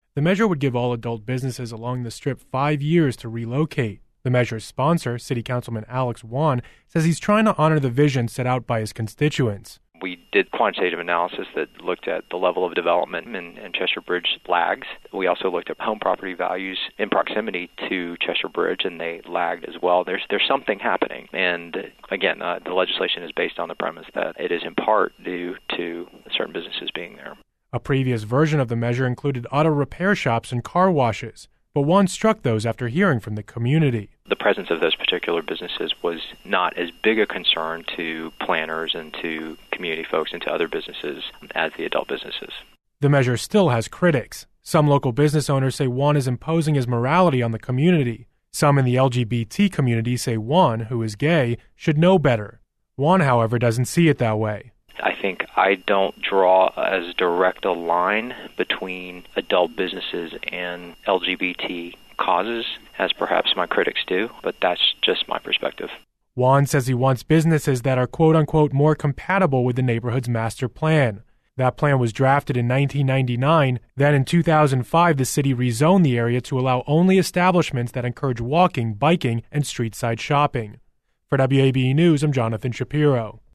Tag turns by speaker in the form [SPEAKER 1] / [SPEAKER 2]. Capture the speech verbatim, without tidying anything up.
[SPEAKER 1] The measure would give all adult businesses along the Strip five years to relocate. The measure's sponsor, City Councilman Alex Wan, says he's trying to honor the vision set out by his constituents.
[SPEAKER 2] We did quantitative analysis that looked at the level of development, and, and Cheshire Bridge lags. We also looked at home property values in proximity to Cheshire Bridge, and they lagged as well. There's there's something happening. And again, uh, the legislation is based on the premise that it is in part due to certain businesses being there.
[SPEAKER 1] A previous version of the measure included auto repair shops and car washes, but Wan struck those after hearing from the community.
[SPEAKER 2] The presence of those particular businesses was not as big a concern to planners and to community folks and to other businesses as the adult businesses.
[SPEAKER 1] The measure still has critics. Some local business owners say Wan is imposing his morality on the community. Some in the L G B T community say Wan, who is gay, should know better. Wan, however, doesn't see it that way.
[SPEAKER 2] I think I don't draw as direct a line between adult businesses and L G B T causes as perhaps my critics do, but that's just my perspective.
[SPEAKER 1] Wan says he wants businesses that are quote-unquote more compatible with the neighborhood's master plan. That plan was drafted in nineteen ninety-nine. Then in two thousand five, the city rezoned the area to allow only establishments that encourage walking, biking, and street-side shopping. For W A B E News, I'm Jonathan Shapiro.